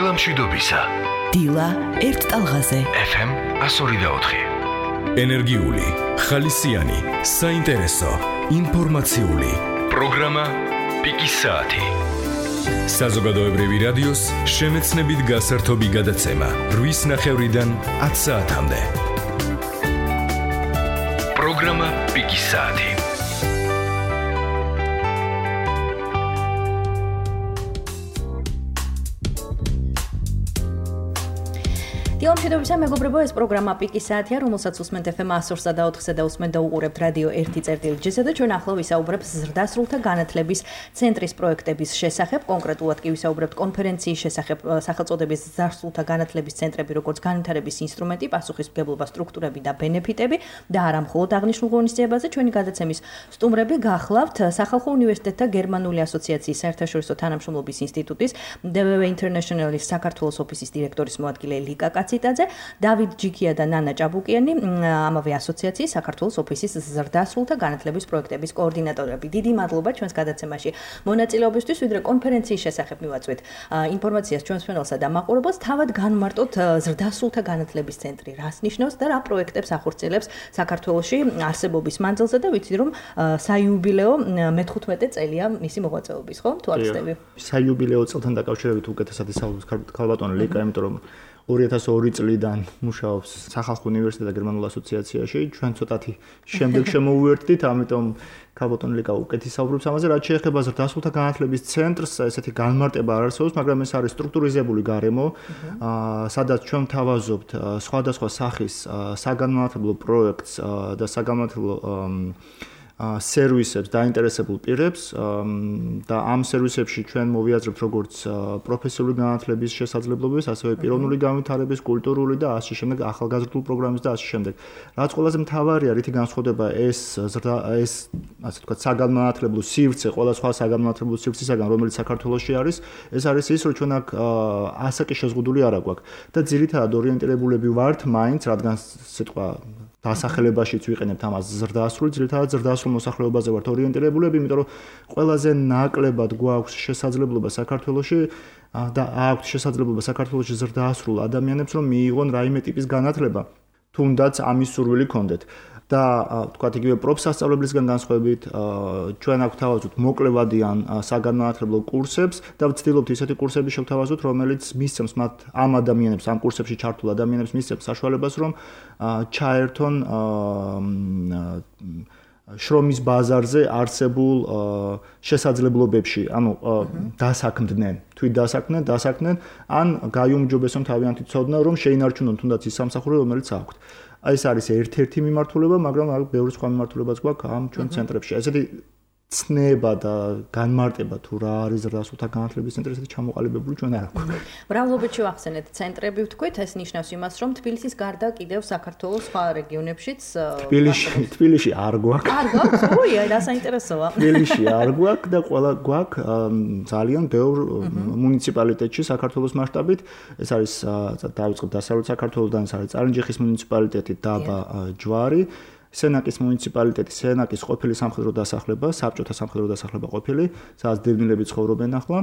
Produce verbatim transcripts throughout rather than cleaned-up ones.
დილა მშვიდობისა. დილა ერთ ტალღაზე. ეფ ემ one oh four. ენერგიული, ხალისიანი, საინტერესო, ინფორმაციული პროგრამა პიკის საათი. საზოგადოებრივი რადიოს შემეცნებით გასართობი გადაცემა რვის ნახევრიდან ათ საათამდე. პროგრამა პიკის საათი. დილა მშვიდობისა, მეგობრებო, ეს პროგრამა პიკის საათია, რომელსაც უსმენთ ეფ ემ one oh four და ოთხზე და უსმენთ და უყურებთ რადიო ერთი წერტილი ჯერ-ჯერზე და ჩვენ ახლა ვისაუბრებთ ზრდასრულთა განათლების ცენტრის პროექტების შესახებ, კონკრეტულად კი ვისაუბრებთ კონფერენციის შესახებ, სახელწოდების ზრდასრულთა განათლების ცენტრები, როგორც განვითარების ინსტრუმენტი, პასუხისმგებლობა, სტრუქტურები და ბენეფიტები და არა მხოლოდ აღნიშნულ ღონისძიებაზე. ჩვენი გადაცემის სტუმრები გახლავთ სახალხო უნივერსიტეტთა გერმანული ასოციაციის საერთაშორისო თანამშრომლობის ინსტიტუტის დე ვე ვე International-ის საქართველოს ოფისის დირექტორის მოადგილე ლიკა კაციტაძე, დავით ჯიქია და ნანა ჭაბუკიანი, ამავე ასოციაციის საქართველოს ოფისის ზრდასრულთა განათლების პროექტების კოორდინატორები. დიდი მადლობა ჩვენს გადაცემაში მონაწილეობისთვის, ვიდრე კონფერენციის შესახებ მივაწვით ინფორმაციას ჩვენს ფენელსა და მაყურებელს, თავად განმარტოთ ზრდასრულთა განათლების ცენტრი რას ნიშნავს და რა პროექტებს ახორციელებს საქართველოში არსებობის მანძილზე და ვიცი რომ საიუბილეო მეთხუთმეტე წელია მისი მოღვაწეობის, ხო? თუ ახსნები. საიუბილეო წელთან დაკავშირებით უკეთესად ისაუბრებს ქალბატონი ლიკა, იმიტომ რომ ორი ათას ორი წლიდან მუშაობს სახალხო უნივერსიტეტთა გერმანულ ასოციაციაში. ჩვენ ცოტათი შემდეგ შემოვიერთდით, ამიტომ ქალბატონი ლიკა უკეთ ისაუბრებს ამაზე. რაც შეეხება ზრდასრულთა განათლების ცენტრს, ესეთი განმარტება არ არსებობს, მაგრამ ეს არის სტრუქტურიზებული გარემო, სადაც ჩვენ თავაზობთ სხვადასხვა სახის საგანმანათლებლო პროექტს და საგანმანათლებლო სერვისებს დაინტერესებულ პირებს და ამ სერვისებში ჩვენ მოვიაზრებთ როგორც პროფესიული განათლების შესაძლებლობებს, ასევე პიროვნული განვითარების, კულტურული და ასე შემდეგ ახალგაზრდულ პროგრამებს და ასე შემდეგ. რაც ყველაზე მთავარია, რითი განსხვავდება ეს ეს ასე ვთქვათ საგანმანათლებლო სივრცე ყველა სხვა საგანმანათლებლო სივრცისაგან, რომელიც საქართველოში არის, ეს არის ის, რომ ჩვენ აქ ასაკი შეზღუდული არ აქვს და ძირითადად ორიენტირებულები ვართ მაინც, რადგან სიტყვა დასახელებაშიც ვიყენებთ ამას ზრდასრული, ძირითადად ზრდასრულ მოსახლეობაზე ვართ ორიენტირებულები, იმიტომ რომ ყველაზე ნაკლებად გვაქვს შესაძლებლობა საქართველოში და აქვს შესაძლებლობა საქართველოში ზრდასრულ ადამიანებს, რომ მიიღონ რაიმე ტიპის განათლება, თუნდაც ამის სურვილი ქონდეთ. და თქვათ იგივე პროფსასწავლებლისგან განსხვავებით, ჩვენ აქ ვთავაზობთ მოკლევადიან საგანმანათლებლო კურსებს და ვცდილობთ ისეთი კურსები შევთავაზოთ, რომელიც მისცემს მათ ამ ადამიანებს, ამ კურსებში ჩართულ ადამიანებს მისცემს საშუალებას, რომ ჩაერთონ შრომის ბაზარზე არსებულ შესაძლებლობებში, ანუ დასაქმდნენ, თვით დასაქმდნენ, დასაქმდნენ, ან გაიუმჯობესონ თავიანთი ცოდნა, რომ შეინარჩუნონ თუნდაც ის სამსახური, რომელიც აქვთ. ეს არის ერთ-ერთი მიმართულება, მაგრამ აქ ბევრი სხვა მიმართულებაც გვაქვს ამ ჩვენ ცენტრებში. ესეთი ცნება და განმარტება თუ რა არის ზრდასრულთა განათლების ცენტრი, ესეთი ჩამოყალიბებული ჩვენ არ აქვს. მრავლობით შევახსენეთ ცენტრები, ვთქვით, ეს ნიშნავს იმას, რომ თბილისის გარდა კიდევ საქართველოს სხვა რეგიონებშიც თბილისში, თბილისში არ გვაქვს. არ გვაქვს, უია, რა საინტერესოა. თბილისში არ გვაქვს და ყველა გვაქვს ძალიან ბევრ მუნიციპალიტეტში საქართველოს მასშტაბით. ეს არის დავიწყებ დასავლეთ საქართველოსთან, ეს არის წარინჯიხის მუნიციპალიტეტი, დაბა ჯვარი. სენაკის მუნიციპალიტეტი, სენაკის ყოფილი სამხედრო დასახლება, საბჭოთა სამხედრო დასახლება ყოფილი, სადაც დევნილები ცხოვრობენ ახლა.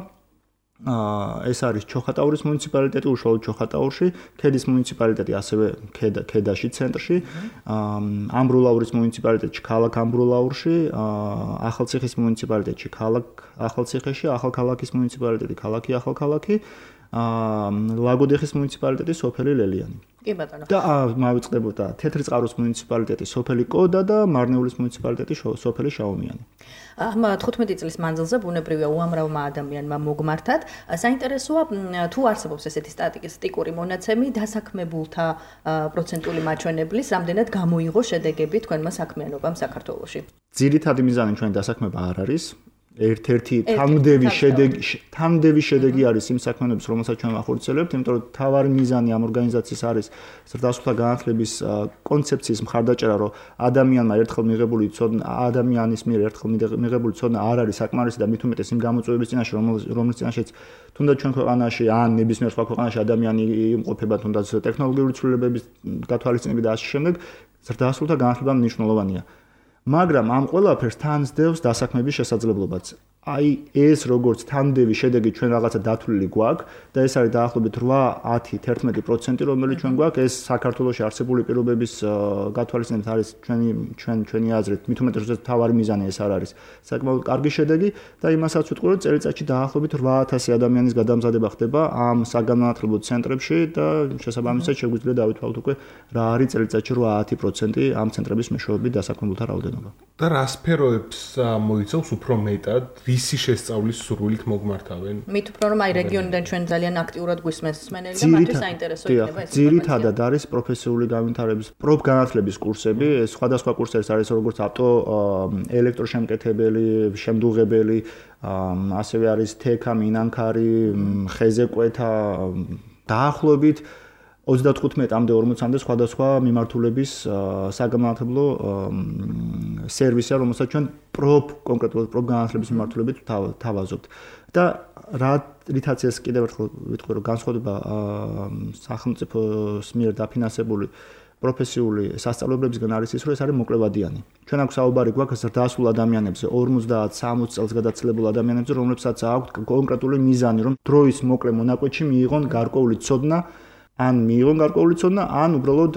ეს არის ჩოხატაურის მუნიციპალიტეტი, უშუალოდ ჩოხატაურში, ქედის მუნიციპალიტეტი ასევე ქედაში ცენტრში, ამბროლაურის მუნიციპალიტეტში, ქალაქ ამბროლაურში, ახალციხის მუნიციპალიტეტში, ქალაქ ახალციხეში, ახალქალაქის მუნიციპალიტეტი, ქალაქი ახალქალაქი, ლაგოდეხის მუნიციპალიტეტი, სოფელი ლელიანი. კი ბატონო. და მავიწყდებოდა და თეთრიწყაროს მუნიციპალიტეტი, სოფელი კოდა და მარნეულის მუნიციპალიტეტი, სოფელი შაუმიანი. ამ თხუთმეტი წლის მანძილზე ბუნებრივია უამრავმა ადამიანმა მოგმართად. საინტერესოა თუ არსებობს ესეთი სტატისტიკური მონაცემი დასაქმებულთა პროცენტული მაჩვენებლის, რამდენად გამოიღო შედეგები თქვენმა საქმიანობამ საქართველოში. ძირითადი მიზანი ჩვენი დასაქმება არ არის. ერთ-ერთი თამდევი შედეგი თამდევი შედეგი არის იმ საქმიანობის, რომელსაც ჩვენ ახორციელებთ, იმიტომ რომ თავარი მიზანი ამ ორგანიზაციის არის ზრდასრულთა განათლების კონცეფციის მხარდაჭერა, რომ ადამიანმა ერთხელ მიღებული ცოდნა, ადამიანის მიერ ერთხელ მიღებული ცოდნა არ არის საკმარისი და მით უმეტეს იმ გამოწვევების წინაშე, რომლის წინაშეც თუნდაც ჩვენ ქვეყანაში ან ნებისმიერ სხვა ქვეყანაში ადამიანი იმყოფება, თუნდაც ტექნოლოგიური ცვლილებების გათვალისწინებით და ასე შემდეგ, ზრდასრულთა განათლება მნიშვნელოვანია. მაგრამ ამ ყველაფერს თან სდევს დასაქმების შესაძლებლობაც. აი ეს როგორც თანდები შედეგი ჩვენ რაღაცა დათვლილი გვაქვს და ეს არის დაახლოებით ოთხ, ათი, თერთმეტი პროცენტი რომელიც ჩვენ გვაქვს ეს საქართველოში არსებული პირობების გათვალისწინებით არის ჩვენი ჩვენ ჩვენი აზრით მით უმეტეს როდესაც თავარი მიზანი ეს არ არის საკმაოდ კარგი შედეგი და იმასაც ვიტყვი რომ წელიწადში დაახლოებით ოთხ ათასი ადამიანის გადამზადება ხდება ამ საგანმანათლებლო ცენტრებში და შესაბამისად შეგვიძლია დავითვალოთ უკვე რა არის წელიწადში ოთხ ათი პროცენტი ამ ცენტრების მეშვეობით დასაქმებულთა რაოდენობა და რა სფეროებს მოიცავს უფრო მეტად ვისი შესწავლის სურვილით მოგმართავენ? მით უფრო რომ აი რეგიონიდან ჩვენ ძალიან აქტიურად გვისმენს სმენელი და მათთვის საინტერესო იქნება ეს. ძირითადად არის პროფესიული განვითარების პროფგანათლების კურსები, სხვადასხვა კურსები არის როგორც ავტო ელექტროშემკეთებელი, შემდუღებელი, ასევე არის თექა, მინანქარი, ხეზეკვეთა დაახლოებით ოცდათხუთმეტამდე ორმოცამდე სხვადასხვა მიმართულების საგანმანათლებლო სერვისია, რომელსაც ჩვენ პროფ კონკრეტულად პროფგანათლების მიმართულებით თავაზობთ. და რა რითაც ეს კიდევ ერთხელ ვიტყვი რომ განსხვავდება სახელმწიფოს მიერ დაფინანსებული პროფესიული სასწავლებლებისგან არის ის რომ ეს არის მოკლევადიანი. ჩვენ აქვს საუბარი გვაქვს ზრდასრულ ადამიანებზე, ორმოცდაათ სამოცი წელს გადაწყლებულ ადამიანებზე, რომლებსაც აქვთ კონკრეტული მიზანი, რომ დროის მოკლე მონაკვეთში მიიღონ გარკვეული ცოდნა ან მიიღონ გარკვეული ცოდნა, ან უბრალოდ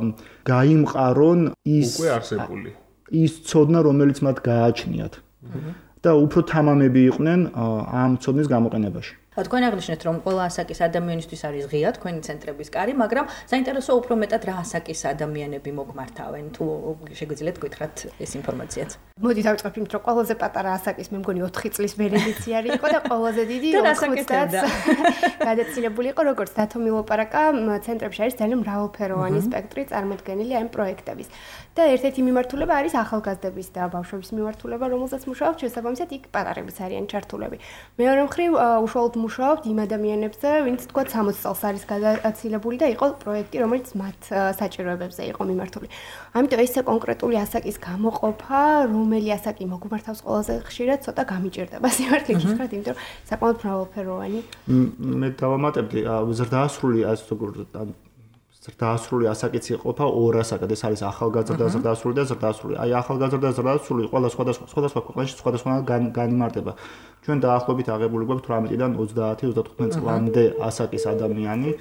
გაიმყარონ ის უკვე არსებული ის ცოდნა, რომელიც მათ გააჩნიათ. და უფრო თამამები იყვნენ ამ ცოდნის გამოყენებაში. თქვენ აღნიშნეთ რომ ყველა ასაკის ადამიანისთვის არის ღია თქვენი ცენტრების კარი, მაგრამ საინტერესო უფრო მეტად რა ასაკის ადამიანები მოგმართავენ თუ შეგვიძლიათ გითხრათ ეს ინფორმაციაც. მოდით დავიწყებ იმით რომ ყველაზე პატარა ასაკის მე მგონი ოთხი წლის ბერებიცი არის იყო და ყველაზე დიდი ოცდაათ გადაცილებული იყო როგორც დათო მილოპარაკა ცენტრებში არის ძალიან მრავალფეროვანი სპექტრი წარმოდგენილი ამ პროექტების. და ერთ-ერთი მიმართულება არის ახალგაზრდების და ბავშვების მიმართულება, რომელსაც მუშაობთ შესაბამისად იქ პატარებიც არიან ჩართულები. მეორე მხრივ უშუალოდ მუშაობთ იმ ადამიანებზე, ვინც თქვა სამოცი წელს არის გადაცილებული და იყო პროექტი, რომელიც მათ საჭიროებებზე იყო მიმართული. ამიტომ ეს კონკრეტული ასაკის გამოყოფა, რომელი ასაკი მოგმართავს ყველაზე ხშირად, ცოტა გამიჭირდება სიმართლე გითხრათ, იმიტომ რომ საკმაოდ მრავალფეროვანი. მე დავამატებდი ზრდასრული ასე როგორც ზრდასრული ასაკიც იყოფა ორ ასაკად, ეს არის ახალგაზრდა ზრდასრული და ზრდასრული. აი ახალგაზრდა ზრდასრული ყველა სხვადასხვა სხვადასხვა ქვეყანაში სხვადასხვანაირად განიმარტება. ჩვენ დაახლოებით აღებული გვაქვს თვრამეტიდან ოცდაათი ოცდათხუთმეტი წლამდე ასაკის ადამიანი,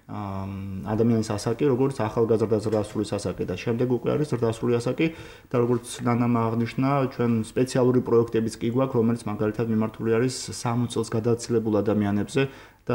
ადამიანის ასაკი, როგორც ახალგაზრდა ზრდასრულის ასაკი და შემდეგ უკვე არის ზრდასრული ასაკი და როგორც ნანამ აღნიშნა, ჩვენ სპეციალური პროექტებიც კი გვაქვს, რომელიც მაგალითად მიმართული არის სამოცი წელს გადაცილებულ ადამიანებზე და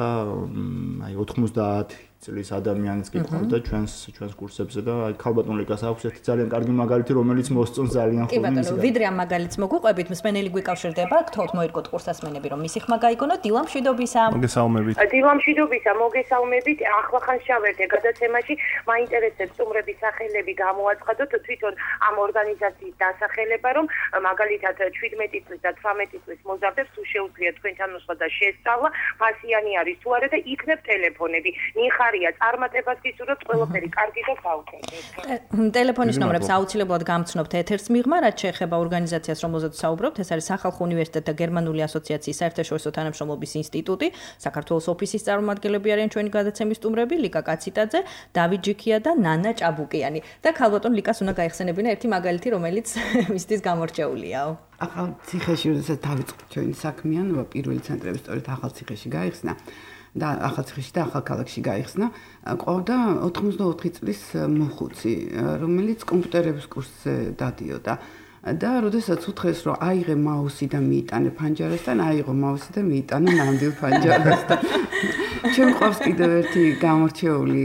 აი ოთხმოცდაათი წლის ადამიანიც კი ყავდა ჩვენს ჩვენს კურსებზე და აი ქალბატონ ლიკას აქვს ერთი ძალიან კარგი მაგალითი, რომელიც მოსწონს ძალიან ხოლმე. კი ბატონო, ვიდრე ამ მაგალითს მოგუყვებით, მსმენელი გვიკავშირდება, გთხოვთ მოერგოთ კურსასმენები, რომ მისი ხმა გაიგონოთ. დილა მშვიდობისა. მოგესალმებით. დილა მშვიდობისა, მოგესალმებით. ახლახან შევერდე გადაცემაში, მაინტერესებს სტუმრების სახელები გამოაცხადოთ თვითონ ამ ორგანიზაციის დასახელება, რომ მაგალითად შვიდმეტი წლის და თვრამეტი წლის მოზარდებს თუ შეუძლია თქვენთან მოსვლა და შესწავლა, ფასიანი არის თუ არა და იქნებ ტელეფონები. ნიხარ წარმატებას გისურვებთ, ყველაფერი კარგი და გავუქებთ. ტელეფონის ნომრებს აუცილებლად გამცნობთ ეთერს მიღმა, რაც შეეხება ორგანიზაციას, რომელზეც საუბრობთ. ეს არის სახალხო უნივერსიტეტი და გერმანული ასოციაციის საერთაშორისო თანამშრომლობის ინსტიტუტი. საქართველოს ოფისის წარმომადგენლები არიან ჩვენი გადაცემის სტუმრები, ლიკა კაციტაძე, დავით ჯიქია და ნანა ჭაბუკიანი. და ქალბატონ ლიკას უნდა გაიხსენებინა ერთი მაგალითი, რომელიც მისთვის გამორჩეულიაო. ახალ ციხეში, როდესაც დავიწყეთ ჩვენი საქმიანობა, პირველი ცენტრები სწორედ ახალ ციხეში გაიხსნა. და ახალციხეში და ახალქალაქში გაიხსნა, ყავდა ოთხმოცდაოთხი წლის მოხუცი, რომელიც კომპიუტერების კურსზე დადიოდა. და როდესაც უთხრეს, რომ აიღე მაუსი და მიიტანე ფანჯარასთან, აიღო მაუსი და მიიტანა ნამდვილ ფანჯარასთან. ჩვენ ყავს კიდევ ერთი გამორჩეული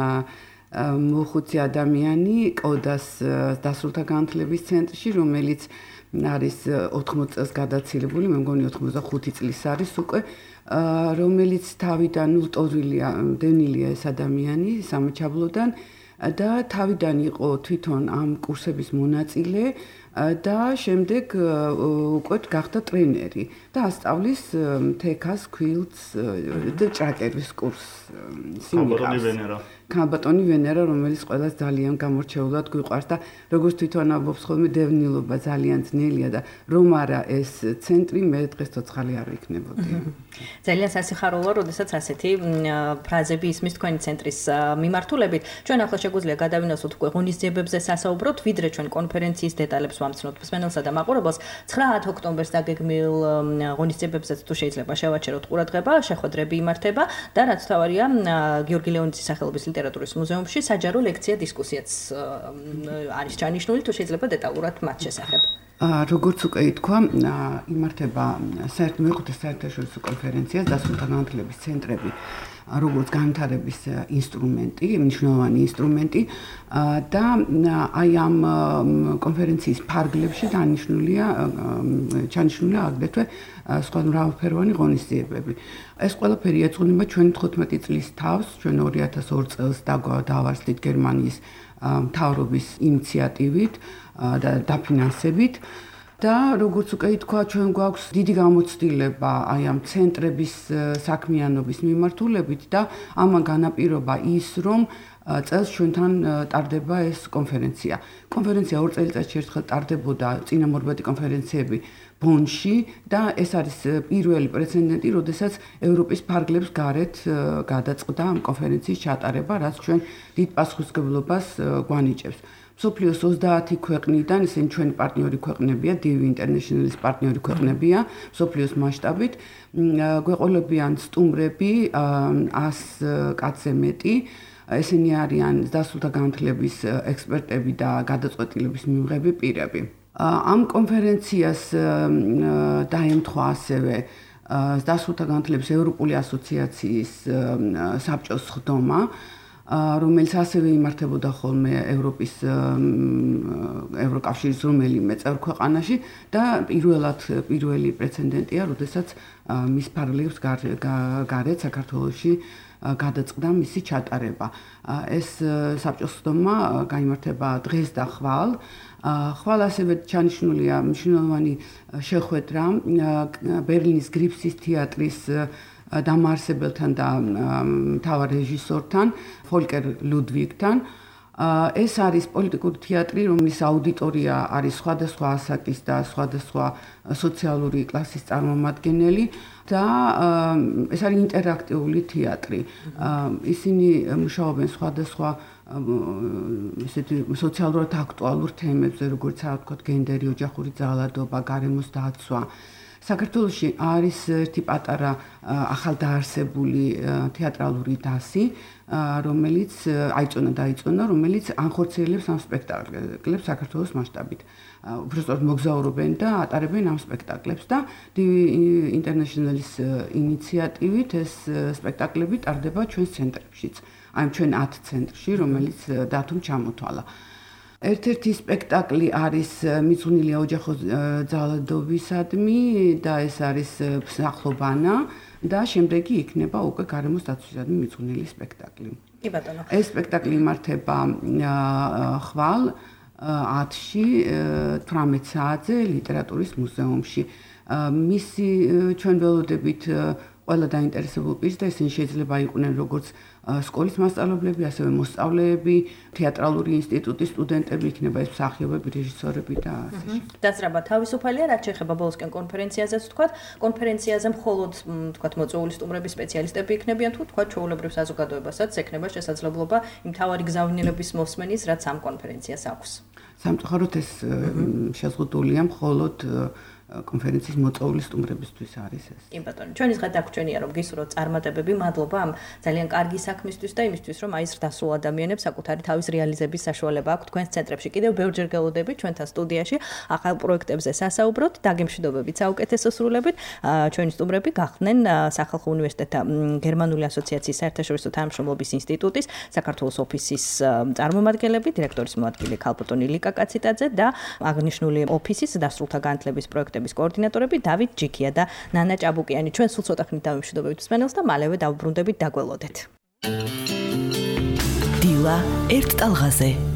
მოხუცი ადამიანი კოდას დასრულთა განათლების ცენტრში, რომელიც არის ოთხმოცი წელს გადაცილებული, მე მგონი ოთხმოცდახუთი წლის არის უკვე, რომელიც თავიდან ულტოვრილია, დევნილია ეს ადამიანი სამაჩაბლოდან და თავიდან იყო თვითონ ამ კურსების მონაწილე და შემდეგ უკვე გახდა ტრენერი და ასწავლის თექას, ქვილდს და ჭრაკერვის კურსს. ქალბატონი ვენერა. ქალბატონი ვენერა, რომელიც ყველას ძალიან გამორჩეულად გვიყვარს და როგორც თვითონ ამბობს ხოლმე, დევნილობა ძალიან ძნელია და რომ არა ეს ცენტრი, მე დღეს ცოცხალი არ ვიქნებოდი. ძალიან სასიხარულოა, როდესაც ასეთი ფრაზები ისმის თქვენი ცენტრის მიმართულებით. ჩვენ ახლა შეგვიძლია გადავინახოთ უკვე ღონისძიებებზე სასაუბროთ, ვიდრე ჩვენ კონფერენციის დეტალებს ვამცნოთ მსმენელსა და მაყურებელს. ცხრა ოქტომბერს დაგეგმილ ღონისძიებებსაც თუ შეიძლება შევაჩეროთ ყურადღება, შეხვედრები იმართება და რაც თავარია გიორგი ლეონიძის სახელობის ლიტერატურის მუზეუმში საჯარო ლექცია დისკუსიაც არის ჩანიშნული, თუ შეიძლება დეტალურად მათ შესახებ. როგორც უკვე ითქვა, იმართება საერთო საერთაშორისო კონფერენცია დასავლთა განათლების ცენტრები, როგორც განვითარების ინსტრუმენტი, მნიშვნელოვანი ინსტრუმენტი და აი ამ კონფერენციის ფარგლებში დანიშნულია ჩანიშნულია აგრეთვე სხვა მრავალფეროვანი ღონისძიებები. ეს ყველაფერი ეძღვნება ჩვენი თხუთმეტი წლის თავს, ჩვენ ორი ათას ორი წელს დავარსდით გერმანიის მთავრობის ინიციატივით და დაფინანსებით და როგორც უკვე ითქვა, ჩვენ გვაქვს დიდი გამოცდილება აი ამ ცენტრების საქმიანობის მიმართულებით და ამან განაპირობა ის, რომ წელს ჩვენთან ტარდება ეს კონფერენცია. კონფერენცია ორ წელიწადში ერთხელ ტარდებოდა, წინამორბედი კონფერენციები ბონში და ეს არის პირველი პრეცედენტი, როდესაც ევროპის ფარგლებს გარეთ გადაწყდა ამ კონფერენციის ჩატარება, რაც ჩვენ დიდ პასუხისმგებლობას გვანიჭებს. მსოფლიოს ოცდაათი ქვეყნიდან, ისინი ჩვენი პარტნიორი ქვეყნებია, დივი ინტერნეშნალის პარტნიორი ქვეყნებია, მსოფლიოს მასშტაბით, გვეყოლებიან სტუმრები ას კაცზე მეტი. ესენი არიან დასავლთა განათლების ექსპერტები და გადაწყვეტილების მიმღები პირები. ამ კონფერენციას დაემთხვა ასევე დასავლთა განათლების ევროპული ასოციაციის საბჭოს ხდომა, რომელიც ასევე იმართებოდა ხოლმე ევროპის ევროკავშირის რომელიმე წევრ-ქვეყანაში და პირველად პირველი პრეცედენტია, როდესაც მის ფარგლებს გარეთ საქართველოში გადაწყდა მისი ჩატარება. ეს საბჭოს ხდომა გაიმართება დღეს და ხვალ. ხვალ ასევე ჩანიშნულია მნიშვნელოვანი შეხვედრა ბერლინის გრიფსის თეატრის დამაარსებელთან და მთავარ რეჟისორთან, ფოლკერ ლუდვიგთან. ეს არის პოლიტიკური თეატრი, რომლის აუდიტორია არის სხვადასხვა ასაკის და სხვადასხვა სოციალური კლასის წარმომადგენელი და ეს არის ინტერაქტიული თეატრი. ისინი მუშაობენ სხვადასხვა ესეთი სოციალურად აქტუალურ თემებზე, როგორც ვთქვათ, გენდერი, ოჯახური ძალადობა, გარემოს დაცვა. საქართველოში არის ერთი პატარა ახალდაარსებული თეატრალური დასი, რომელიც აიწონა და აიწონა, რომელიც ანხორციელებს ამ სპექტაკლებს საქართველოს მასშტაბით. უბრალოდ მოგზაურობენ და ატარებენ ამ სპექტაკლებს და ინტერნეშნალის ინიციატივით ეს სპექტაკლები ტარდება ჩვენს ცენტრებშიც. აი ჩვენ ათ ცენტრში, რომელიც დათომ ჩამოთვალა. ერთ-ერთი სპექტაკლი არის მიწვნილია ოჯახო ძალადობისადმი და ეს არის ფსახლობანა და შემდეგი იქნება უკვე გარემოს დაცვისადმი მიწვნილი სპექტაკლი. კი ბატონო. ეს სპექტაკლი იმართება ხვალ ათში თვრამეტ საათზე ლიტერატურის მუზეუმში. მისი ჩვენ ველოდებით ყველა დაინტერესებულ პირს და ისინი შეიძლება იყვნენ როგორც სკოლის მასწავლებლები, ასევე მოსწავლეები, თეატრალური ინსტიტუტის სტუდენტები, იქნება ეს მსახიობები, რეჟისორები და ასე შემდეგ. დასწრება თავისუფალია, რაც შეეხება ბოლოსკენ კონფერენციაზეც ვთქვათ, კონფერენციაზე მხოლოდ ვთქვათ მოწვეული სტუმრები, სპეციალისტები იქნებიან, თუ ვთქვათ ჩვეულებრივ საზოგადოებასაც ექნება შესაძლებლობა იმ თავარი გზავნილების მოსმენის, რაც ამ კონფერენციას აქვს. სამწუხაროდ ეს შეზღუდულია მხოლოდ კონფერენციის მოწვეული სტუმრებისთვის არის ეს. კი ბატონო, ჩვენი დღე დაგვრჩენია რომ გისურვოთ წარმატებები, მადლობა ამ ძალიან კარგი საქმისთვის და იმისთვის რომ აი ეს დასრულ ადამიანებს საკუთარი თავის რეალიზების საშუალება აქვთ თქვენს ცენტრებში. კიდევ ბევრჯერ გელოდებით ჩვენთან სტუდიაში ახალ პროექტებზე სასაუბროთ, დაგემშვიდობებით საუკეთესო სრულებით. ჩვენი სტუმრები გახდნენ სახალხო უნივერსიტეტთა გერმანული ასოციაციის საერთაშორისო თანამშრომლობის ინსტიტუტის საქართველოს ოფისის წარმომადგენლები, დირექტორის მოადგილე ქალბატონი ლიკა კაციტაძე და აღნიშნული ოფისის დასრულთა განათლების პროექტების კოორდინატორები დავით ჯიქია და ნანა ჭაბუკიანი. ჩვენ სულ ცოტა ხნით დავიმშვიდობებით მსმენელს და მალევე დავბრუნდებით დაგველოდეთ. დილა ერთ ტალღაზე.